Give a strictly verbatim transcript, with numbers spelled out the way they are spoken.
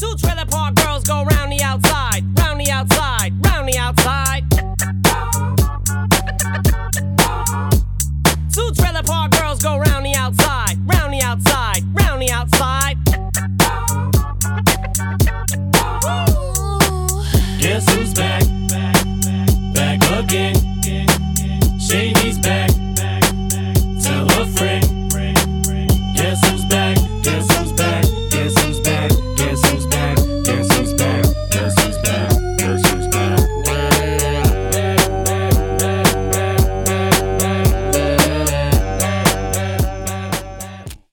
Two trailer park girls go round the outside, round the outside, round the outside. Two trailer park girls go round the outside, round the outside, round the outside.